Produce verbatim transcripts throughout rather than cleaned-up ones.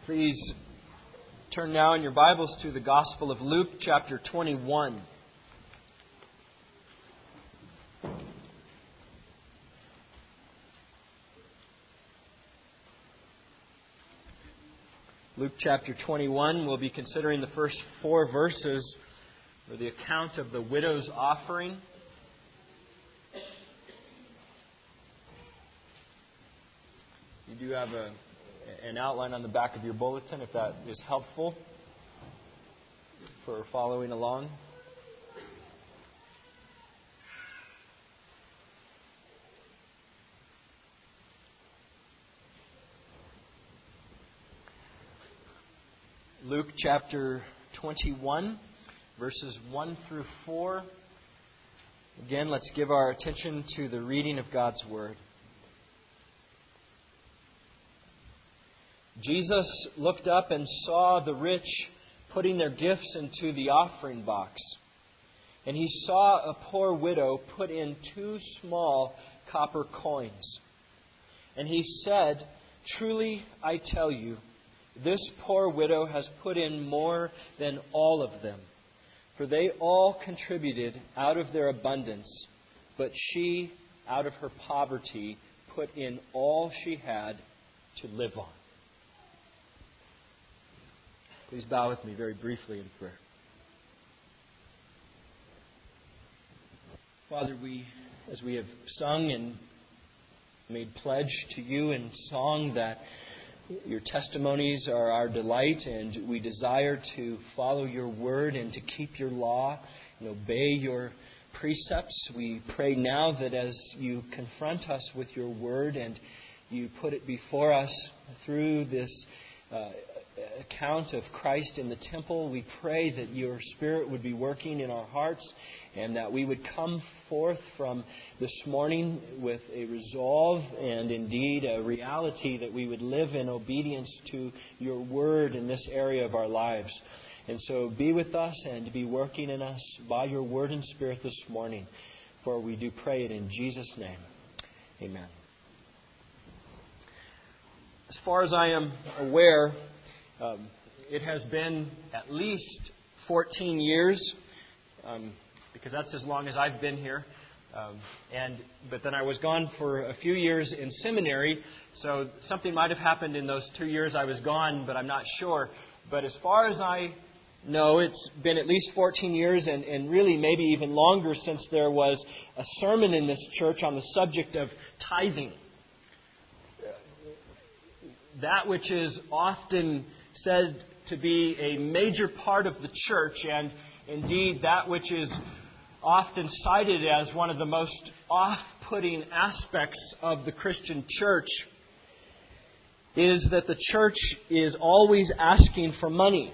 Please turn now in your Bibles to the Gospel of Luke, chapter twenty-one. Luke chapter twenty-one, we'll be considering the first four verses for the account of the widow's offering. You do have a, an outline on the back of your bulletin, if that is helpful for following along. Luke chapter twenty-one, verses one through four. Again, let's give our attention to the reading of God's Word. Jesus looked up and saw the rich putting their gifts into the offering box. And he saw a poor widow put in two small copper coins. And he said, "Truly I tell you, this poor widow has put in more than all of them. For they all contributed out of their abundance, but she, out of her poverty, put in all she had to live on." Please bow with me very briefly in prayer. Father, we, as we have sung and made pledge to you in song that your testimonies are our delight, and we desire to follow your word and to keep your law and obey your precepts. We pray now that as you confront us with your word and you put it before us through this uh, account of Christ in the temple, we pray that your Spirit would be working in our hearts and that we would come forth from this morning with a resolve and indeed a reality that we would live in obedience to your word in this area of our lives. And so be with us and be working in us by your word and Spirit this morning, for we do pray it in Jesus' name. Amen. As far as I am aware, Um, it has been at least fourteen years, um, because that's as long as I've been here. Um, and but then I was gone for a few years in seminary, so something might have happened in those two years I was gone, but I'm not sure. But as far as I know, it's been at least fourteen years, and, and really maybe even longer since there was a sermon in this church on the subject of tithing. That which is often said to be a major part of the church, and indeed that which is often cited as one of the most off-putting aspects of the Christian church, is that the church is always asking for money.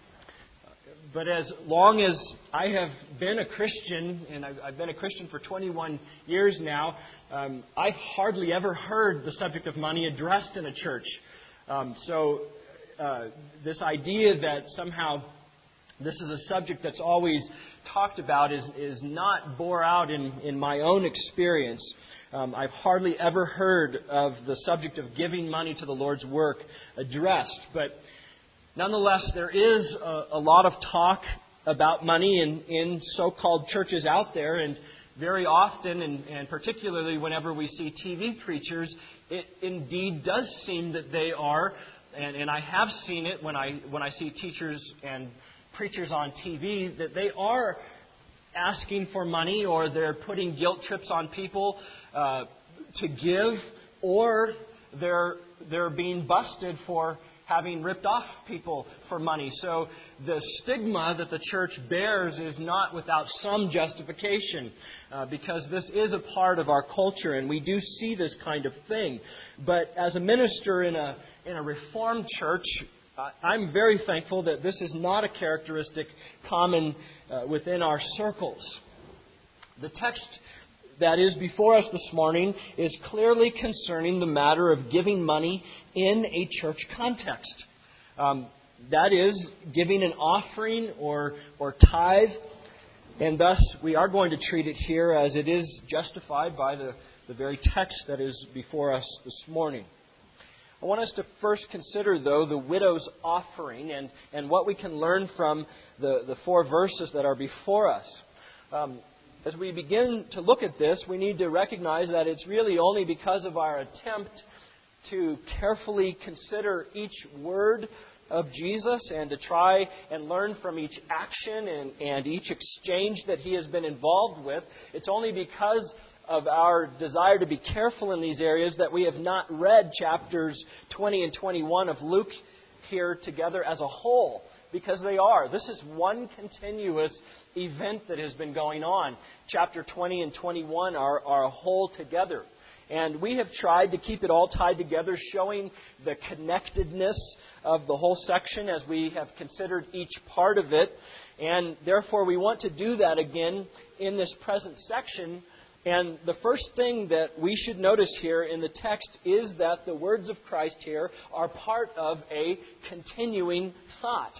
But as long as I have been a Christian, and I've, I've been a Christian for twenty-one years now, um, I've hardly ever heard the subject of money addressed in a church. Um, so uh, this idea that somehow this is a subject that's always talked about is, is not bore out in, in my own experience. Um, I've hardly ever heard of the subject of giving money to the Lord's work addressed. But nonetheless, there is a, a lot of talk about money in, in so-called churches out there, and very often, and, and particularly whenever we see T V preachers, it indeed does seem that they are, and, and I have seen it when I when I see teachers and preachers on T V, that they are asking for money, or they're putting guilt trips on people uh, to give, or they're they're being busted for having ripped off people for money. So the stigma that the church bears is not without some justification, uh, because this is a part of our culture, and we do see this kind of thing. But as a minister in a in a Reformed church, uh, I'm very thankful that this is not a characteristic common uh, within our circles. The text that is before us this morning is clearly concerning the matter of giving money in a church context. Um, that is, giving an offering or or tithe, and thus we are going to treat it here as it is justified by the, the very text that is before us this morning. I want us to first consider, though, the widow's offering and, and what we can learn from the, the four verses that are before us. Um, as we begin to look at this, we need to recognize that it's really only because of our attempt to carefully consider each word of Jesus and to try and learn from each action and, and each exchange that He has been involved with. It's only because of our desire to be careful in these areas that we have not read chapters twenty and twenty-one of Luke here together as a whole, because they are. This is one continuous event that has been going on. Chapter twenty and twenty-one are, are a whole together. And we have tried to keep it all tied together, showing the connectedness of the whole section as we have considered each part of it. And therefore we want to do that again in this present section. And the first thing that we should notice here in the text is that the words of Christ here are part of a continuing thought.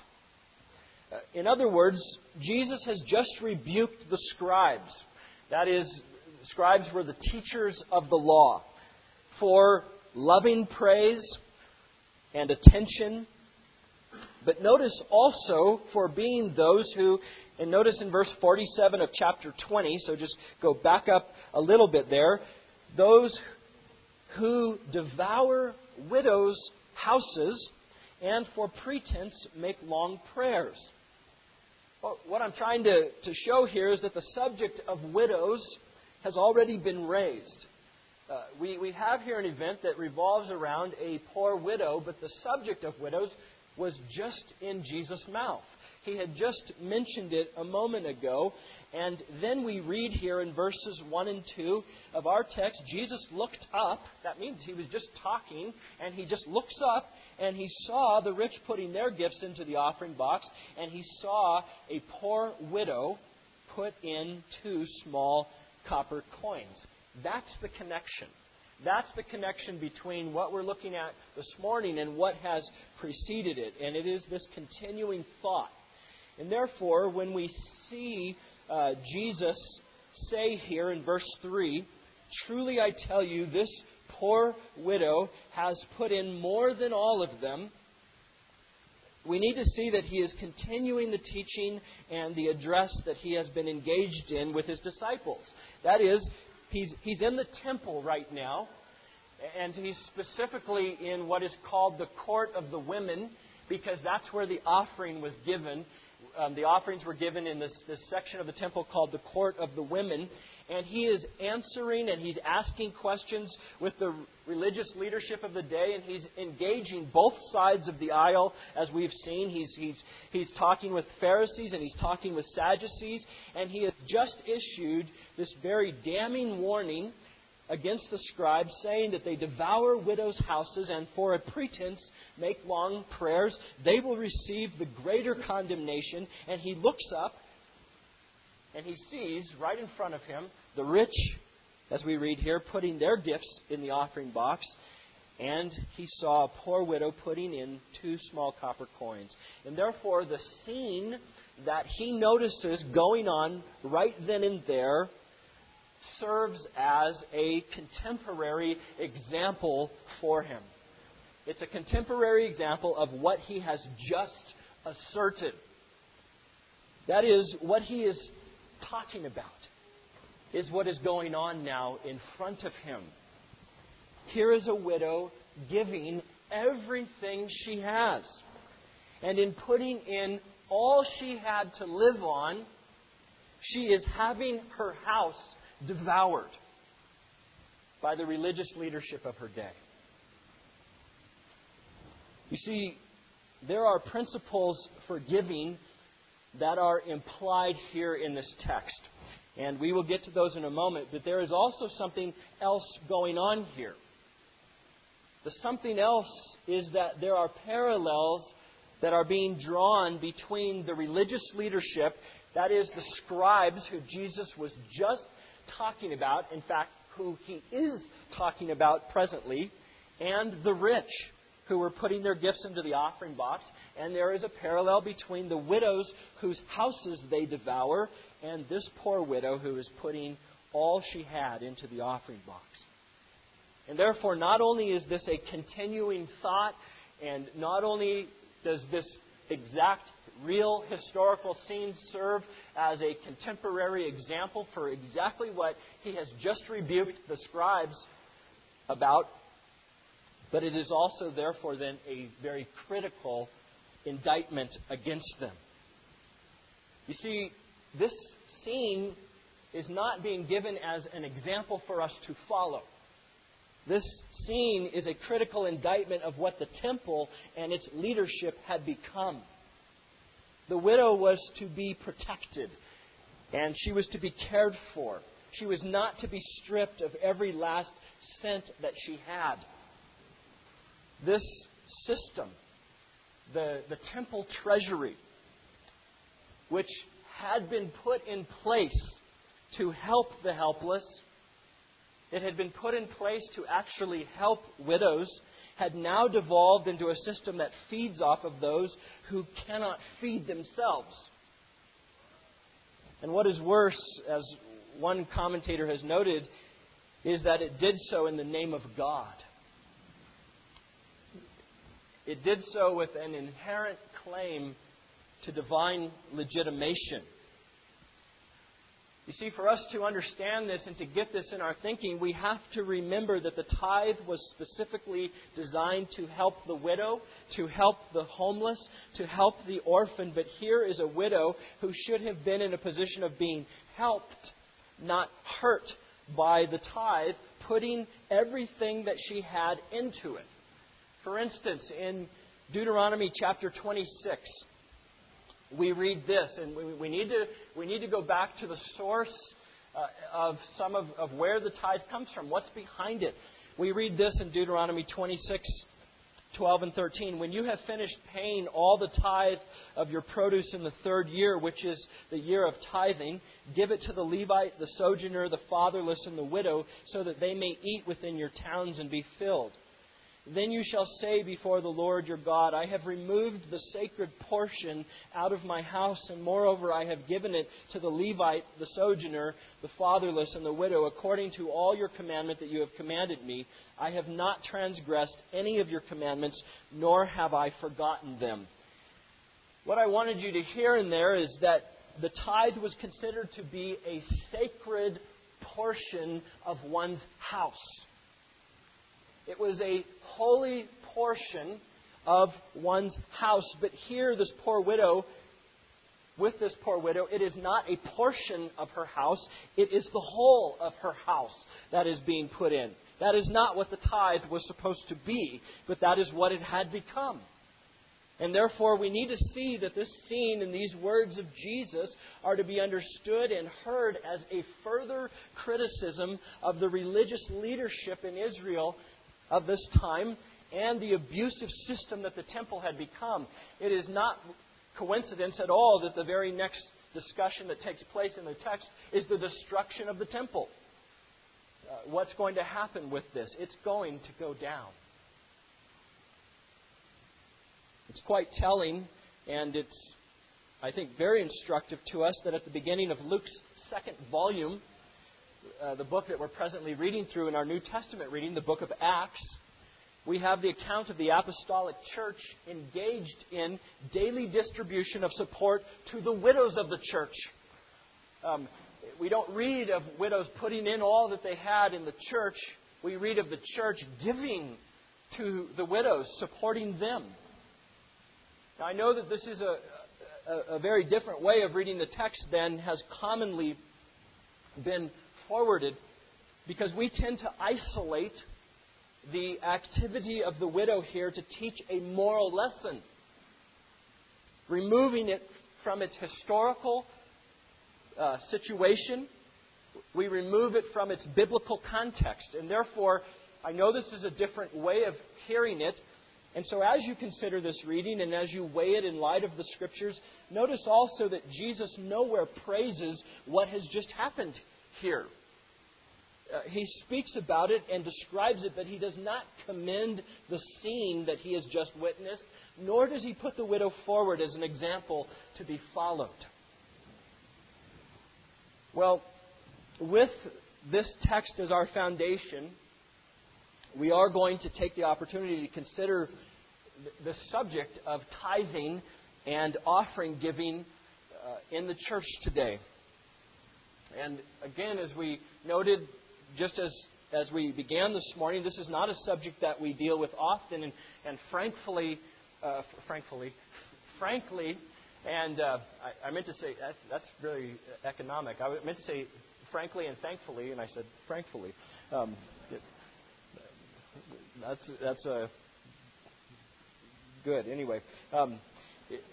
In other words, Jesus has just rebuked the scribes. That is, scribes were the teachers of the law, for loving praise and attention. But notice also for being those who, and notice in verse forty-seven of chapter twenty, so just go back up a little bit there, those who devour widows' houses and for pretense make long prayers. Well, what I'm trying to, to show here is that the subject of widows has already been raised. Uh, we, we have here an event that revolves around a poor widow, but the subject of widows was just in Jesus' mouth. He had just mentioned it a moment ago. And then we read here in verses one and two of our text, Jesus looked up. That means He was just talking, and He just looks up, and He saw the rich putting their gifts into the offering box, and He saw a poor widow put in two small copper coins. That's the connection. That's the connection between what we're looking at this morning and what has preceded it. And it is this continuing thought. And therefore, when we see uh, Jesus say here in verse three, "Truly I tell you, this poor widow has put in more than all of them," we need to see that He is continuing the teaching and the address that He has been engaged in with His disciples. That is, He's, he's in the temple right now, and He's specifically in what is called the court of the women, because that's where the offering was given. Um, the offerings were given in this, this section of the temple called the court of the women. And He is answering and He's asking questions with the religious leadership of the day. And He's engaging both sides of the aisle, as we've seen. He's, he's, he's talking with Pharisees and He's talking with Sadducees. And He has just issued this very damning warning against the scribes, saying that they devour widows' houses and for a pretense make long prayers. They will receive the greater condemnation. And He looks up and He sees right in front of Him the rich, as we read here, putting their gifts in the offering box. And He saw a poor widow putting in two small copper coins. And therefore the scene that He notices going on right then and there serves as a contemporary example for Him. It's a contemporary example of what He has just asserted. That is, what He is talking about is what is going on now in front of Him. Here is a widow giving everything she has. And in putting in all she had to live on, she is having her house devoured by the religious leadership of her day. You see, there are principles for giving that are implied here in this text. And we will get to those in a moment. But there is also something else going on here. The something else is that there are parallels that are being drawn between the religious leadership, that is, the scribes who Jesus was just talking about, in fact, who He is talking about presently, and the rich who were putting their gifts into the offering box. And there is a parallel between the widows whose houses they devour and this poor widow who is putting all she had into the offering box. And therefore, not only is this a continuing thought, and not only does this exact, real historical scene serve as a contemporary example for exactly what he has just rebuked the scribes about, but it is also, therefore, then a very critical indictment against them. You see, this scene is not being given as an example for us to follow. This scene is a critical indictment of what the temple and its leadership had become. The widow was to be protected, and she was to be cared for. She was not to be stripped of every last cent that she had. This system, the, the temple treasury, which had been put in place to help the helpless, it had been put in place to actually help widows, had now devolved into a system that feeds off of those who cannot feed themselves. And what is worse, as one commentator has noted, is that it did so in the name of God. It did so with an inherent claim to divine legitimation. You see, for us to understand this and to get this in our thinking, we have to remember that the tithe was specifically designed to help the widow, to help the homeless, to help the orphan. But here is a widow who should have been in a position of being helped, not hurt by the tithe, putting everything that she had into it. For instance, in Deuteronomy chapter twenty-six, we read this, and we, we need to we need to go back to the source uh, of some of, of where the tithe comes from. What's behind it? We read this in Deuteronomy twenty-six, twelve and thirteen. When you have finished paying all the tithe of your produce in the third year, which is the year of tithing, give it to the Levite, the sojourner, the fatherless, and the widow, so that they may eat within your towns and be filled. Then you shall say before the Lord your God, I have removed the sacred portion out of my house, and moreover I have given it to the Levite, the sojourner, the fatherless, and the widow, according to all your commandment that you have commanded me. I have not transgressed any of your commandments, nor have I forgotten them. What I wanted you to hear in there is that the tithe was considered to be a sacred portion of one's house. It was a holy portion of one's house. But here, this poor widow, with this poor widow, it is not a portion of her house. It is the whole of her house that is being put in. That is not what the tithe was supposed to be, but that is what it had become. And therefore, we need to see that this scene and these words of Jesus are to be understood and heard as a further criticism of the religious leadership in Israel of this time and the abusive system that the temple had become. It is not coincidence at all that the very next discussion that takes place in the text is the destruction of the temple. Uh, what's going to happen with this? It's going to go down. It's quite telling, and it's, I think, very instructive to us that at the beginning of Luke's second volume, Uh, the book that we're presently reading through in our New Testament reading, the book of Acts, we have the account of the apostolic church engaged in daily distribution of support to the widows of the church. Um, we don't read of widows putting in all that they had in the church. We read of the church giving to the widows, supporting them. Now, I know that this is a, a, a very different way of reading the text than has commonly been forwarded, because we tend to isolate the activity of the widow here to teach a moral lesson, removing it from its historical uh, situation. We remove it from its biblical context, and therefore I know this is a different way of hearing it. And so as you consider this reading and as you weigh it in light of the Scriptures, notice also that Jesus nowhere praises what has just happened here. Uh, he speaks about it and describes it, but he does not commend the scene that he has just witnessed, nor does he put the widow forward as an example to be followed. Well, with this text as our foundation, we are going to take the opportunity to consider the subject of tithing and offering giving uh, in the church today. And again, as we noted, just as as we began this morning, this is not a subject that we deal with often, and, and frankly, uh, frankly, frankly, and uh, I, I meant to say that's, that's very economic. I meant to say frankly and thankfully, and I said frankly. Um, it, that's that's a uh, good. Anyway, um, it, it,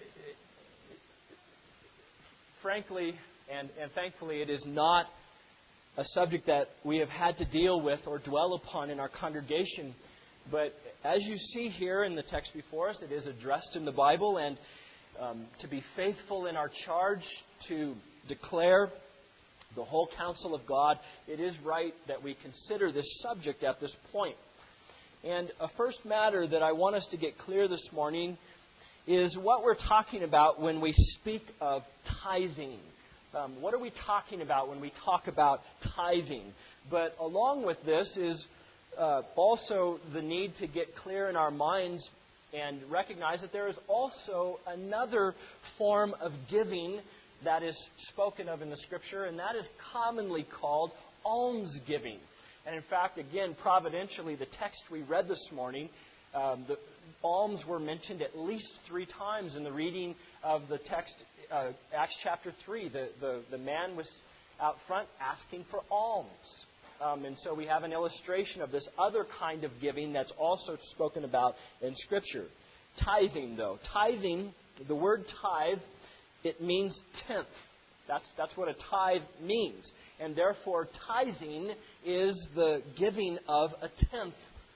frankly and and thankfully, it is not a subject that we have had to deal with or dwell upon in our congregation. But as you see here in the text before us, it is addressed in the Bible, and um, to be faithful in our charge to declare the whole counsel of God, it is right that we consider this subject at this point. And a first matter that I want us to get clear this morning is what we're talking about when we speak of tithing. Um, what are we talking about when we talk about tithing? But along with this is uh, also the need to get clear in our minds and recognize that there is also another form of giving that is spoken of in the Scripture, and that is commonly called almsgiving. And in fact, again, providentially, the text we read this morning, um, the alms were mentioned at least three times in the reading of the text. Uh, Acts chapter three, the, the, the man was out front asking for alms. Um, and so we have an illustration of this other kind of giving that's also spoken about in Scripture. Tithing, though. Tithing, the word tithe, it means tenth. That's, that's what a tithe means. And therefore, tithing is the giving of a tenth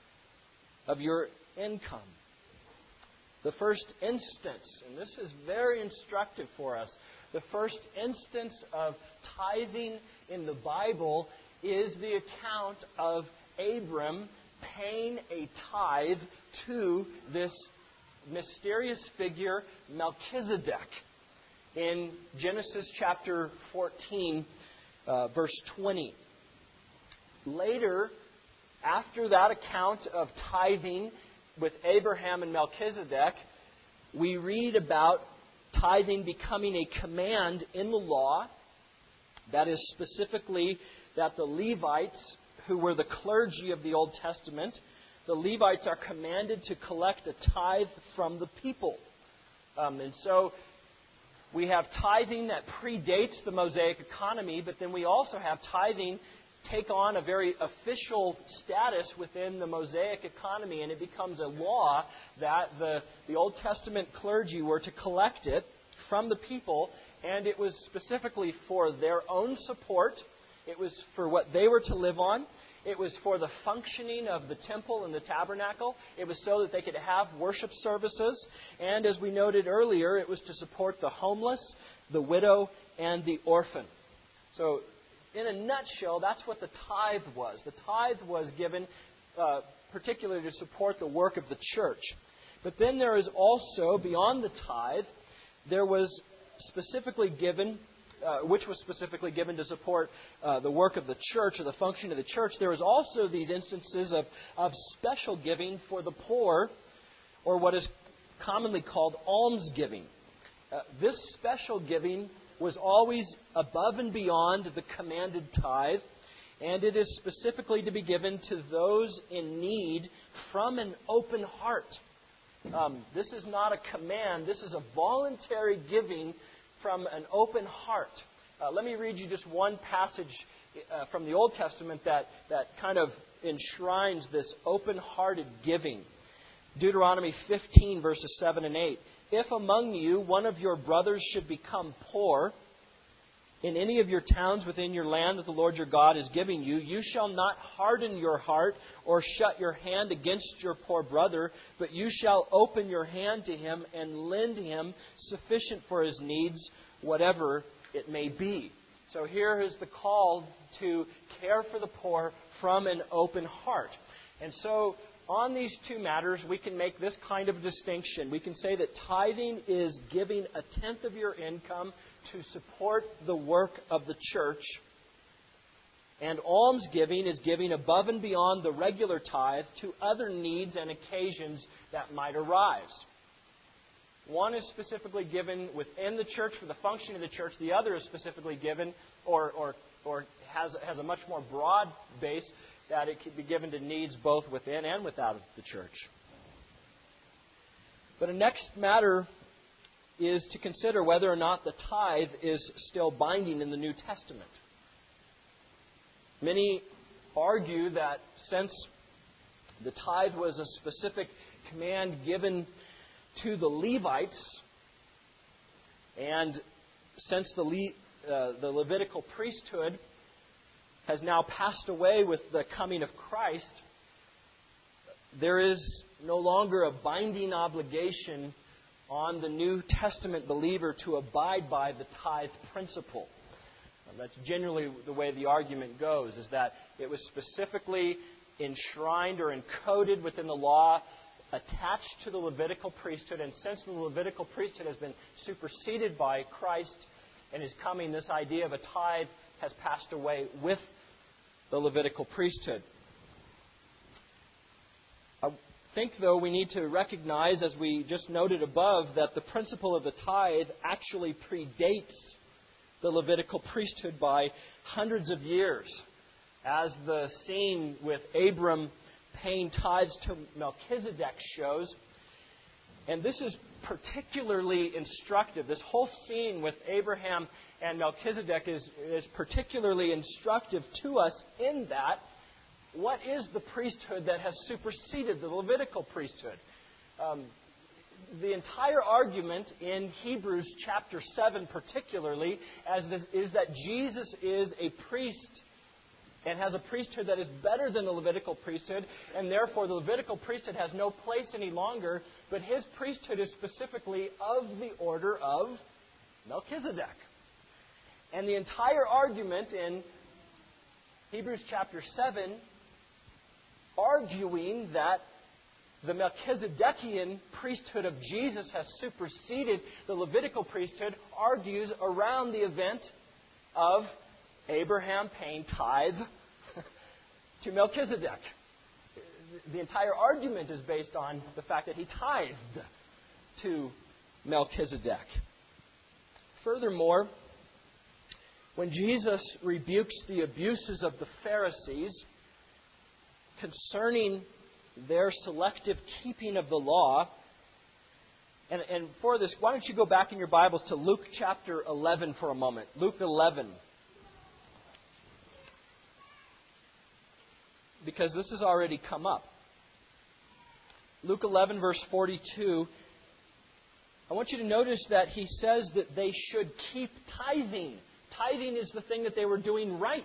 of your income. The first instance, and this is very instructive for us, the first instance of tithing in the Bible is the account of Abram paying a tithe to this mysterious figure, Melchizedek, in Genesis chapter fourteen, uh, verse twenty. Later, after that account of tithing with Abraham and Melchizedek, we read about tithing becoming a command in the law. That is specifically that the Levites, who were the clergy of the Old Testament, the Levites are commanded to collect a tithe from the people. Um, and so we have tithing that predates the Mosaic economy, but then we also have tithing take on a very official status within the Mosaic economy, and it becomes a law that the, the Old Testament clergy were to collect it from the people, and it was specifically for their own support. It was for what they were to live on. It was for the functioning of the temple and the tabernacle. It was so that they could have worship services. And as we noted earlier, it was to support the homeless, the widow, and the orphan. So, in a nutshell, that's what the tithe was. The tithe was given uh, particularly to support the work of the church. But then there is also, beyond the tithe, there was specifically given, uh, which was specifically given to support uh, the work of the church or the function of the church. There was also these instances of, of special giving for the poor, or what is commonly called almsgiving. Uh, this special giving was always above and beyond the commanded tithe, and it is specifically to be given to those in need from an open heart. Um, this is not a command. This is a voluntary giving from an open heart. Uh, let me read you just one passage uh, from the Old Testament that, that kind of enshrines this open-hearted giving. Deuteronomy fifteen, verses seven and eight. If among you one of your brothers should become poor in any of your towns within your land that the Lord your God is giving you, you shall not harden your heart or shut your hand against your poor brother, but you shall open your hand to him and lend him sufficient for his needs, whatever it may be. So here is the call to care for the poor from an open heart. And so on these two matters, we can make this kind of distinction. We can say that tithing is giving a tenth of your income to support the work of the church. And almsgiving is giving above and beyond the regular tithe to other needs and occasions that might arise. One is specifically given within the church for the function of the church. The other is specifically given or, or, or has, has a much more broad base that it can be given to needs both within and without of the church. But the next matter is to consider whether or not the tithe is still binding in the New Testament. Many argue that since the tithe was a specific command given to the Levites, and since the, Le- uh, the Levitical priesthood has now passed away with the coming of Christ, there is no longer a binding obligation on the New Testament believer to abide by the tithe principle. That's generally the way the argument goes, is that it was specifically enshrined or encoded within the law, attached to the Levitical priesthood, and since the Levitical priesthood has been superseded by Christ and His coming, this idea of a tithe has passed away with the Levitical priesthood. I think, though, we need to recognize, as we just noted above, that the principle of the tithe actually predates the Levitical priesthood by hundreds of years, as the scene with Abram paying tithes to Melchizedek shows. And this is particularly instructive. This whole scene with Abraham and Melchizedek is, is particularly instructive to us in that what is the priesthood that has superseded the Levitical priesthood? Um, The entire argument in Hebrews chapter seven particularly as this, is that Jesus is a priest and has a priesthood that is better than the Levitical priesthood, and therefore the Levitical priesthood has no place any longer, but His priesthood is specifically of the order of Melchizedek. And the entire argument in Hebrews chapter seven, arguing that the Melchizedekian priesthood of Jesus has superseded the Levitical priesthood, argues around the event of Abraham paying tithe to Melchizedek. The entire argument is based on the fact that he tithed to Melchizedek. Furthermore, when Jesus rebukes the abuses of the Pharisees concerning their selective keeping of the law. And, and for this, why don't you go back in your Bibles to Luke chapter eleven for a moment. Luke eleven. Because this has already come up. Luke eleven, verse forty-two. I want you to notice that he says that they should keep tithing. Tithing is the thing that they were doing right.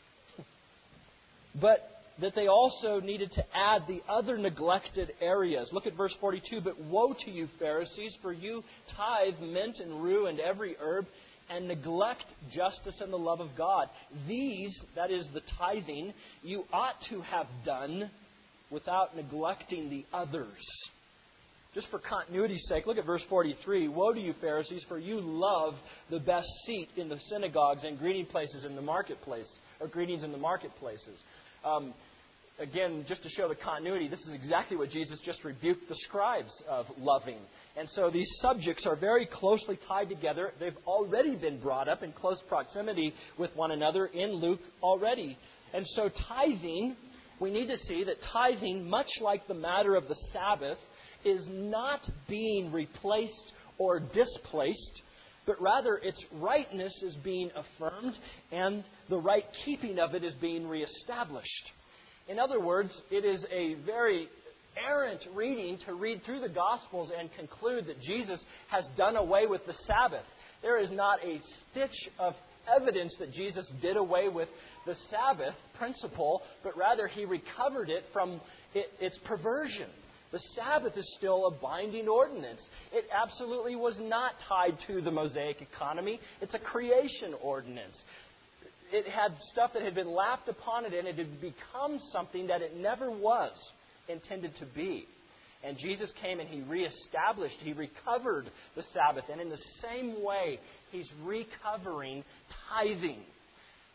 But that they also needed to add the other neglected areas. Look at verse forty-two. But woe to you, Pharisees, for you tithe mint and rue and every herb, and neglect justice and the love of God. These, that is the tithing, you ought to have done without neglecting the others. Just for continuity's sake, look at verse forty-three. Woe to you, Pharisees, for you love the best seat in the synagogues and greeting places in the marketplace, or greetings in the marketplaces. Um, again, just to show the continuity, this is exactly what Jesus just rebuked the scribes of loving. And so these subjects are very closely tied together. They've already been brought up in close proximity with one another in Luke already. And so tithing, we need to see that tithing, much like the matter of the Sabbath, is not being replaced or displaced, but rather its rightness is being affirmed and the right keeping of it is being reestablished. In other words, it is a very errant reading to read through the Gospels and conclude that Jesus has done away with the Sabbath. There is not a stitch of evidence that Jesus did away with the Sabbath principle, but rather He recovered it from it, its perversion. The Sabbath is still a binding ordinance. It absolutely was not tied to the Mosaic economy. It's a creation ordinance. It had stuff that had been lapped upon it, and it had become something that it never was intended to be. And Jesus came and He reestablished, He recovered the Sabbath. And in the same way, He's recovering tithing.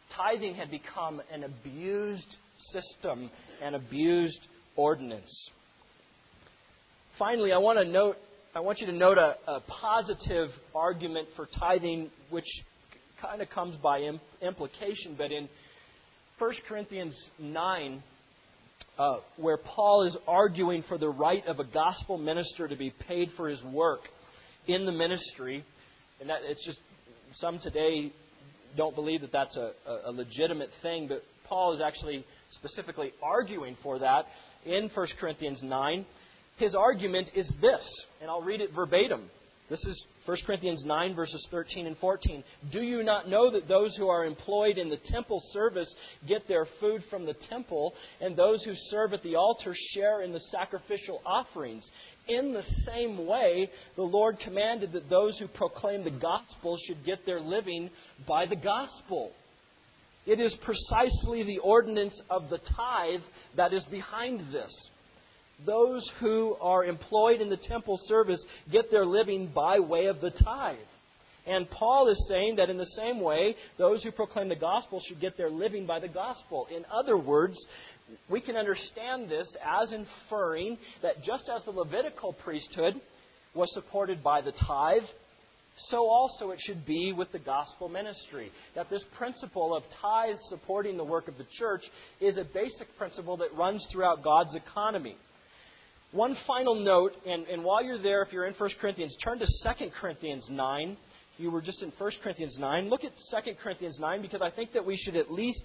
tithing had become an abused system, an abused ordinance. Finally, I want to note, I want you to note a, a positive argument for tithing, which kind of comes by im- implication. But in First Corinthians nine, uh, where Paul is arguing for the right of a gospel minister to be paid for his work in the ministry, and that it's just some today don't believe that that's a, a legitimate thing, but Paul is actually specifically arguing for that in First Corinthians nine. His argument is this, and I'll read it verbatim. This is First Corinthians nine, verses thirteen and fourteen. Do you not know that those who are employed in the temple service get their food from the temple, and those who serve at the altar share in the sacrificial offerings? In the same way, the Lord commanded that those who proclaim the gospel should get their living by the gospel. It is precisely the ordinance of the tithe that is behind this. Those who are employed in the temple service get their living by way of the tithe. And Paul is saying that in the same way, those who proclaim the gospel should get their living by the gospel. In other words, we can understand this as inferring that just as the Levitical priesthood was supported by the tithe, so also it should be with the gospel ministry. That this principle of tithes supporting the work of the church is a basic principle that runs throughout God's economy. One final note, and, and while you're there, if you're in First Corinthians, turn to Second Corinthians nine. You were just in First Corinthians nine. Look at Second Corinthians nine, because I think that we should at least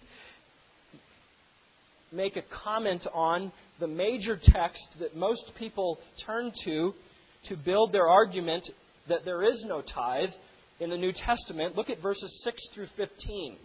make a comment on the major text that most people turn to to build their argument that there is no tithe in the New Testament. Look at verses six through fifteen.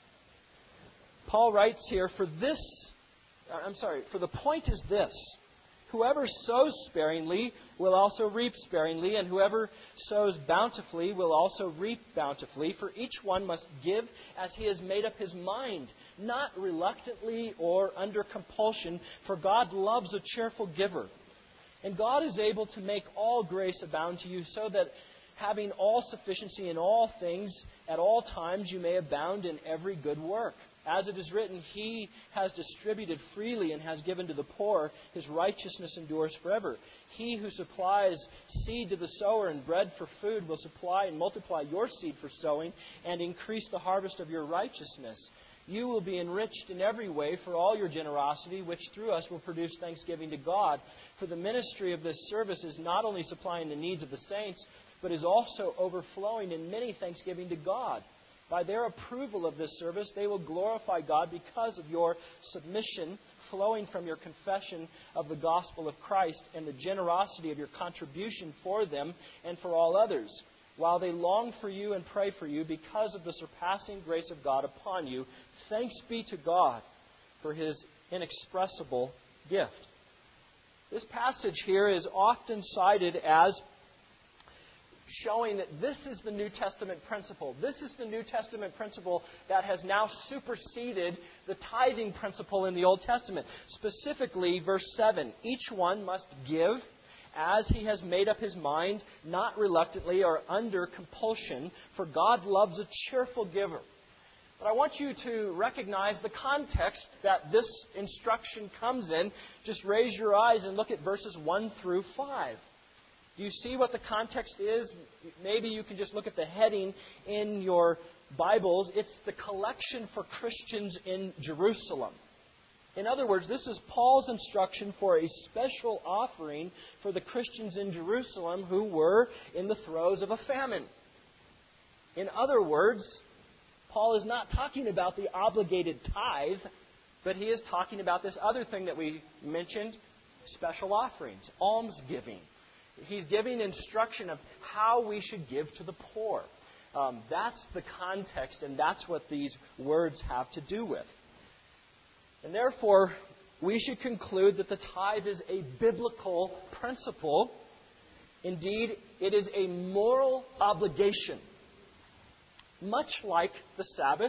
Paul writes here, for this, I'm sorry, for the point is this: whoever sows sparingly will also reap sparingly, and whoever sows bountifully will also reap bountifully. For each one must give as he has made up his mind, not reluctantly or under compulsion, for God loves a cheerful giver. And God is able to make all grace abound to you, so that having all sufficiency in all things at all times you may abound in every good work. As it is written, He has distributed freely and has given to the poor. His righteousness endures forever. He who supplies seed to the sower and bread for food will supply and multiply your seed for sowing and increase the harvest of your righteousness. You will be enriched in every way for all your generosity, which through us will produce thanksgiving to God. For the ministry of this service is not only supplying the needs of the saints, but is also overflowing in many thanksgiving to God. By their approval of this service, they will glorify God because of your submission flowing from your confession of the gospel of Christ and the generosity of your contribution for them and for all others, while they long for you and pray for you because of the surpassing grace of God upon you. Thanks be to God for His inexpressible gift. This passage here is often cited as showing that this is the New Testament principle. This is the New Testament principle that has now superseded the tithing principle in the Old Testament. Specifically, verse seven, each one must give as he has made up his mind, not reluctantly or under compulsion, for God loves a cheerful giver. But I want you to recognize the context that this instruction comes in. Just raise your eyes and look at verses one through five. Do you see what the context is? Maybe you can just look at the heading in your Bibles. It's the collection for Christians in Jerusalem. In other words, this is Paul's instruction for a special offering for the Christians in Jerusalem who were in the throes of a famine. In other words, Paul is not talking about the obligated tithe, but he is talking about this other thing that we mentioned, special offerings, almsgiving. He's giving instruction of how we should give to the poor. Um, that's the context, and that's what these words have to do with. And therefore, we should conclude that the tithe is a biblical principle. Indeed, it is a moral obligation, much like the Sabbath,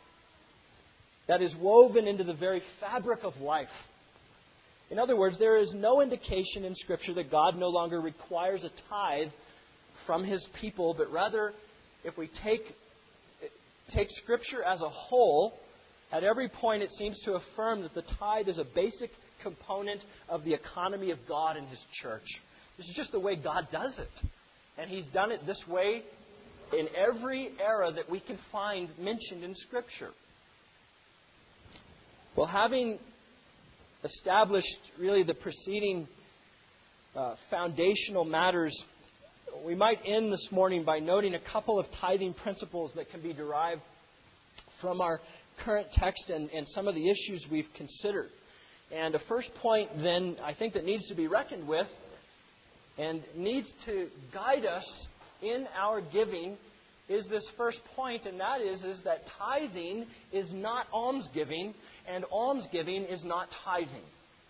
that is woven into the very fabric of life. In other words, there is no indication in Scripture that God no longer requires a tithe from His people, but rather, if we take, take Scripture as a whole, At every point, it seems to affirm that the tithe is a basic component of the economy of God and His church. This is just the way God does it. And He's done it this way in every era that we can find mentioned in Scripture. Well, having established really the preceding uh, foundational matters, we might end this morning by noting a couple of tithing principles that can be derived from our current text and, and some of the issues we've considered. And a first point then, I think, that needs to be reckoned with and needs to guide us in our giving is this first point, and that is, is that tithing is not almsgiving, and almsgiving is not tithing.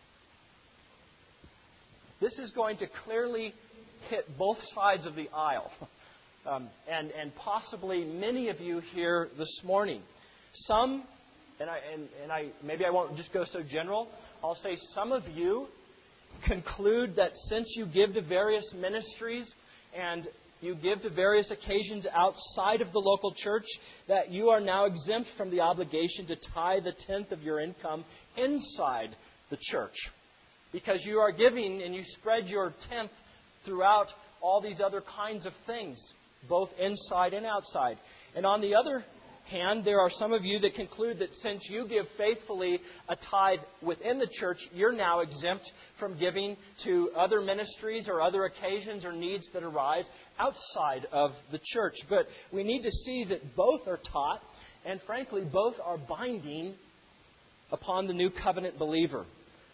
This is going to clearly hit both sides of the aisle, um, and, and possibly many of you here this morning. Some, and I and, and I maybe I won't just go so general, I'll say some of you conclude that since you give to various ministries and you give to various occasions outside of the local church, that you are now exempt from the obligation to tithe a tenth of your income inside the church. Because you are giving and you spread your tenth throughout all these other kinds of things, both inside and outside. And on the other hand, there are some of you that conclude that since you give faithfully a tithe within the church, you're now exempt from giving to other ministries or other occasions or needs that arise outside of the church. But we need to see that both are taught, and frankly, both are binding upon the new covenant believer.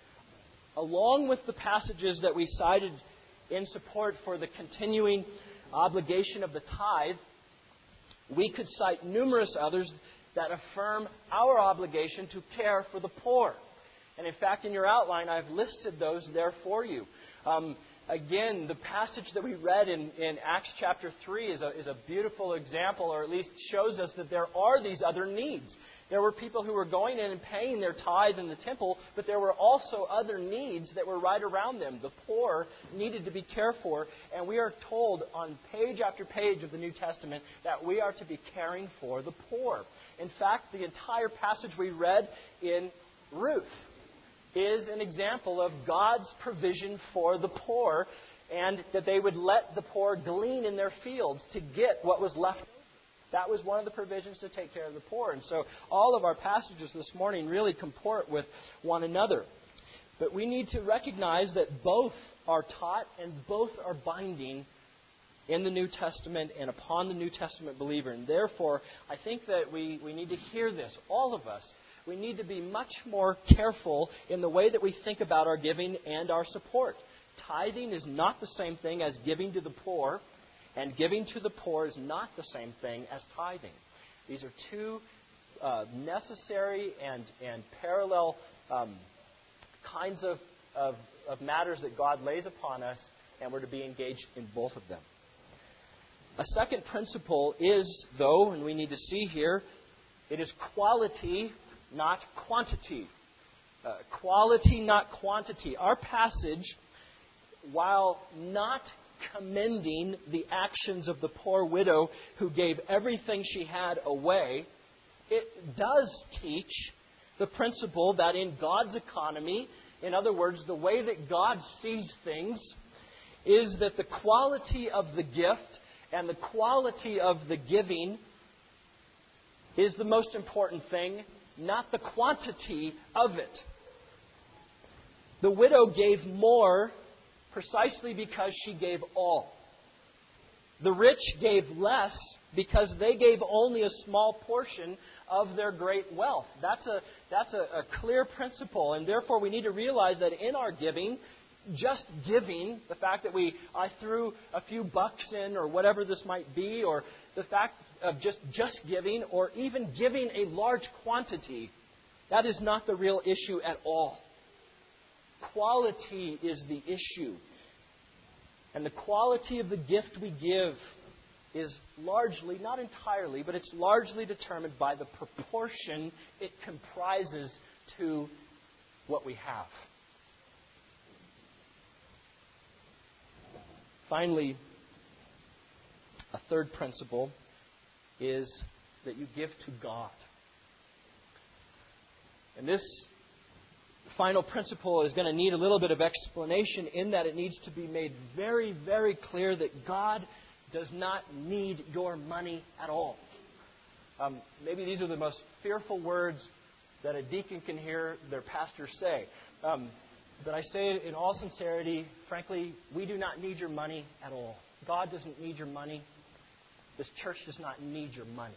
Along with the passages that we cited in support for the continuing obligation of the tithe, we could cite numerous others that affirm our obligation to care for the poor. And in fact, in your outline, I've listed those there for you. Um, again, the passage that we read in, in Acts chapter three is a, is a beautiful example, or at least shows us that there are these other needs. There were people who were going in and paying their tithe in the temple, but there were also other needs that were right around them. The poor needed to be cared for, and we are told on page after page of the New Testament that we are to be caring for the poor. In fact, the entire passage we read in Ruth is an example of God's provision for the poor, and that they would let the poor glean in their fields to get what was left. That was one of the provisions to take care of the poor. And so all of our passages this morning really comport with one another. But we need to recognize that both are taught and both are binding in the New Testament and upon the New Testament believer. And therefore, I think that we, we need to hear this, all of us. We need to be much more careful in the way that we think about our giving and our support. Tithing is not the same thing as giving to the poor. And giving to the poor is not the same thing as tithing. These are two uh, necessary and, and parallel um, kinds of, of, of matters that God lays upon us, and we're to be engaged in both of them. A second principle is, though, and we need to see here, it is quality, not quantity. Uh, quality, not quantity. Our passage, while not commending the actions of the poor widow who gave everything she had away, it does teach the principle that in God's economy, in other words, the way that God sees things, is that the quality of the gift and the quality of the giving is the most important thing, not the quantity of it. The widow gave more precisely because she gave all. The rich gave less because they gave only a small portion of their great wealth. That's a that's a, a clear principle, and therefore we need to realize that in our giving, just giving, the fact that we I threw a few bucks in or whatever this might be, or the fact of just, just giving, or even giving a large quantity, that is not the real issue at all. Quality is the issue. And the quality of the gift we give is largely, not entirely, but it's largely determined by the proportion it comprises to what we have. Finally, a third principle is that you give to God. And this final principle is going to need a little bit of explanation in that it needs to be made very, very clear that God does not need your money at all. Um, maybe these are the most fearful words that a deacon can hear their pastor say. Um, but I say it in all sincerity, frankly, we do not need your money at all. God doesn't need your money. This church does not need your money.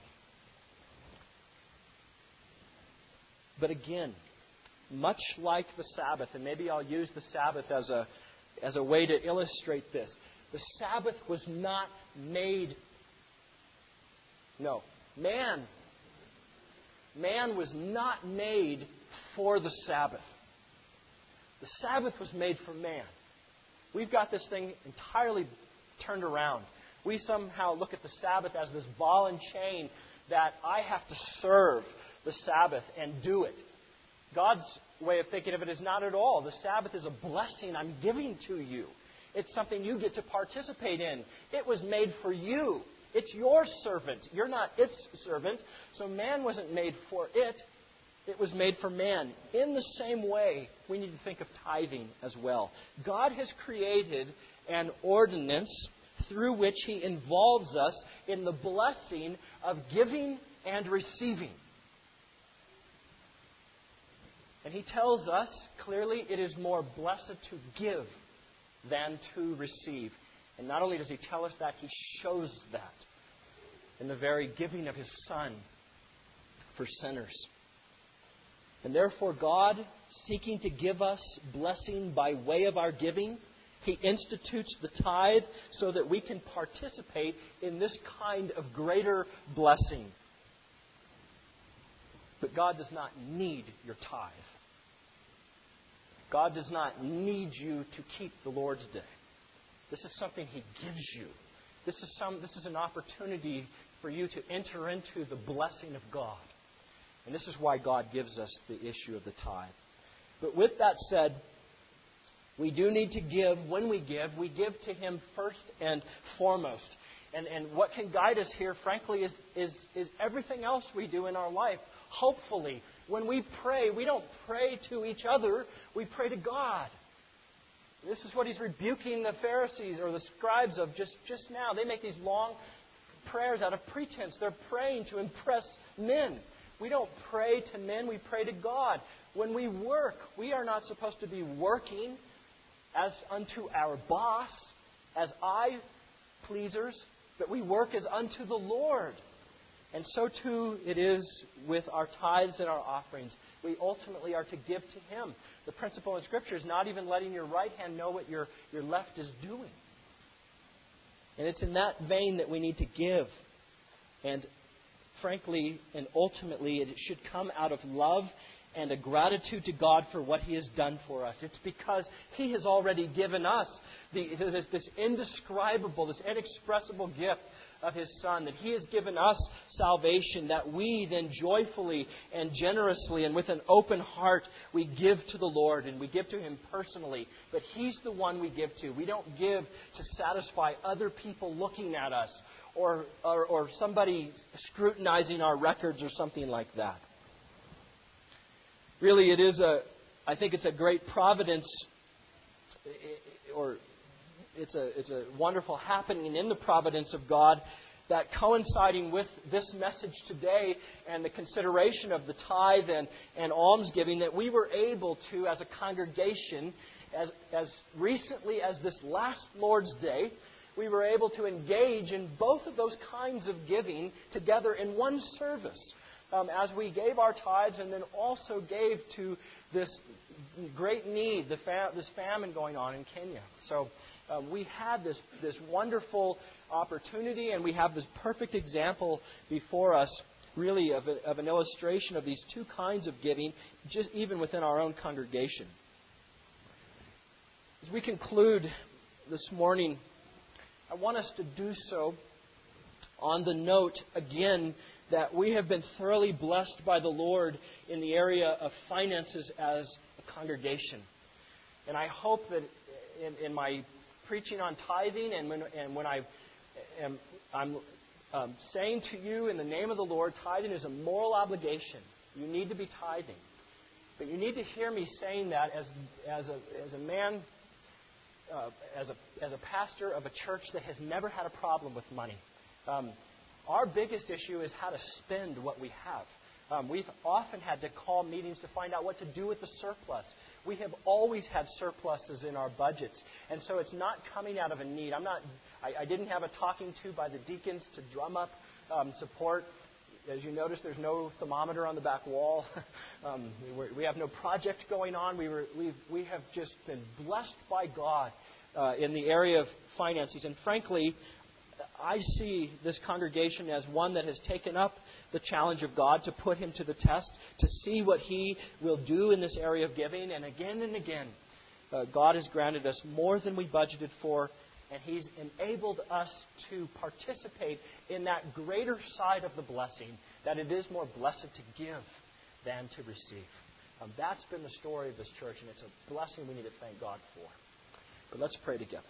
But again, much like the Sabbath, and maybe I'll use the Sabbath as a, as a way to illustrate this. The Sabbath was not made... No. Man. Man was not made for the Sabbath. The Sabbath was made for man. We've got this thing entirely turned around. We somehow look at the Sabbath as this ball and chain that I have to serve the Sabbath and do it. God's way of thinking of it is not at all. The Sabbath is a blessing I'm giving to you. It's something you get to participate in. It was made for you. It's your servant. You're not its servant. So man wasn't made for it. It was made for man. In the same way, we need to think of tithing as well. God has created an ordinance through which He involves us in the blessing of giving and receiving. And He tells us clearly it is more blessed to give than to receive. And not only does He tell us that, He shows that in the very giving of His Son for sinners. And therefore God, seeking to give us blessing by way of our giving, He institutes the tithe so that we can participate in this kind of greater blessing. But God does not need your tithe. God does not need you to keep the Lord's Day. This is something He gives you. This is some. This is an opportunity for you to enter into the blessing of God. And this is why God gives us the issue of the tithe. But with that said, we do need to give. When we give, we give to Him first and foremost. And, and what can guide us here, frankly, is, is, is everything else we do in our life. Hopefully, when we pray, we don't pray to each other. We pray to God. This is what He's rebuking the Pharisees or the scribes of just, just now. They make these long prayers out of pretense. They're praying to impress men. We don't pray to men. We pray to God. When we work, we are not supposed to be working as unto our boss, as eye-pleasers, but we work as unto the Lord. And so too it is with our tithes and our offerings. We ultimately are to give to Him. The principle in Scripture is not even letting your right hand know what your, your left is doing. And it's in that vein that we need to give. And frankly and ultimately, it should come out of love and a gratitude to God for what He has done for us. It's because He has already given us the, this, this indescribable, this inexpressible gift of His Son, that He has given us salvation, that we then joyfully and generously and with an open heart we give to the Lord, and we give to Him personally. But He's the one we give to. We don't give to satisfy other people looking at us or, or, or somebody scrutinizing our records or something like that. Really, it is a, I think it's a great providence, or it's a, it's a wonderful happening in the providence of God that coinciding with this message today and the consideration of the tithe and, and almsgiving, that we were able to, as a congregation, as, as recently as this last Lord's Day, we were able to engage in both of those kinds of giving together in one service. Um, as we gave our tithes and then also gave to this great need, the fam- this famine going on in Kenya. So uh, we had this, this wonderful opportunity, and we have this perfect example before us, really, of, a, of an illustration of these two kinds of giving, just even within our own congregation. As we conclude this morning, I want us to do so on the note, again, that we have been thoroughly blessed by the Lord in the area of finances as a congregation. And I hope that in, in my preaching on tithing and when, and when I am I'm um, saying to you in the name of the Lord, tithing is a moral obligation. You need to be tithing. But you need to hear me saying that as, as, a, as a man, uh, as, a, as a pastor of a church that has never had a problem with money. Um, our biggest issue is how to spend what we have. Um, we've often had to call meetings to find out what to do with the surplus. We have always had surpluses in our budgets, and so it's not coming out of a need. I'm not. I, I didn't have a talking to by the deacons to drum up um, support. As you notice, there's no thermometer on the back wall. um, we, were, we have no project going on. We were, we've, we have just been blessed by God uh, in the area of finances, and frankly, I see this congregation as one that has taken up the challenge of God to put Him to the test, to see what He will do in this area of giving. And again and again, uh, God has granted us more than we budgeted for, and He's enabled us to participate in that greater side of the blessing, that it is more blessed to give than to receive. Um, that's been the story of this church, and it's a blessing we need to thank God for. But let's pray together.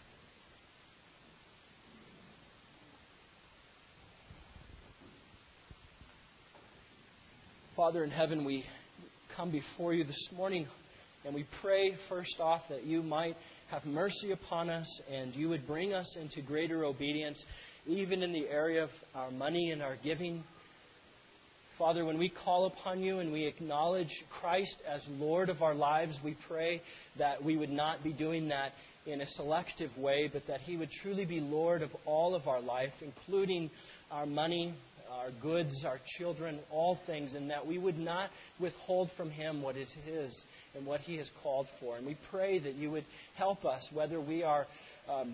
Father in heaven, we come before You this morning, and we pray first off that You might have mercy upon us and You would bring us into greater obedience, even in the area of our money and our giving. Father, when we call upon You and we acknowledge Christ as Lord of our lives, we pray that we would not be doing that in a selective way, but that He would truly be Lord of all of our life, including our money, our goods, our children, all things, and that we would not withhold from Him what is His and what He has called for. And we pray that You would help us, whether we are um,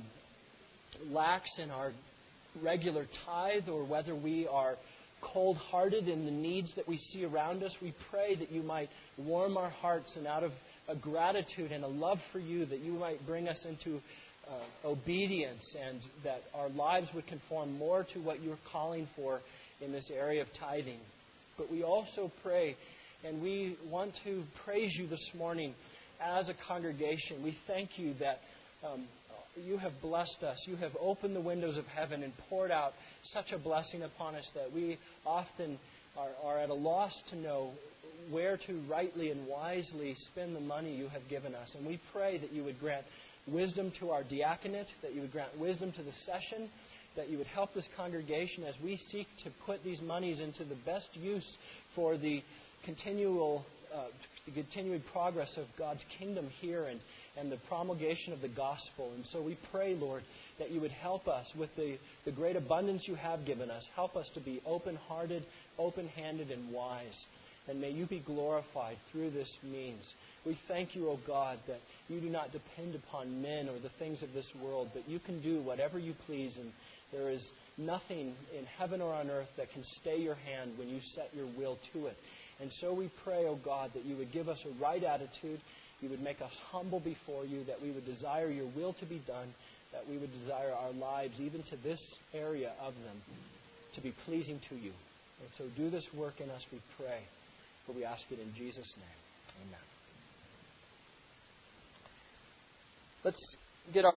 lax in our regular tithe or whether we are cold-hearted in the needs that we see around us. We pray that You might warm our hearts, and out of a gratitude and a love for You, that You might bring us into uh, obedience, and that our lives would conform more to what You're calling for in this area of tithing. But we also pray, and we want to praise You this morning as a congregation. We thank You that um, You have blessed us. You have opened the windows of heaven and poured out such a blessing upon us that we often are, are at a loss to know where to rightly and wisely spend the money You have given us. And we pray that You would grant wisdom to our diaconate, that You would grant wisdom to the session, that You would help this congregation as we seek to put these monies into the best use for the continual uh, the continued progress of God's kingdom here and, and the promulgation of the gospel. And so we pray, Lord, that You would help us with the, the great abundance You have given us. Help us to be open-hearted, open-handed, and wise. And may You be glorified through this means. We thank You, O God, that You do not depend upon men or the things of this world, but You can do whatever You please, and there is nothing in heaven or on earth that can stay Your hand when You set Your will to it. And so we pray, O God, that You would give us a right attitude, You would make us humble before You, that we would desire Your will to be done, that we would desire our lives, even to this area of them, to be pleasing to You. And so do this work in us, we pray, for we ask it in Jesus' name. Amen. Let's get our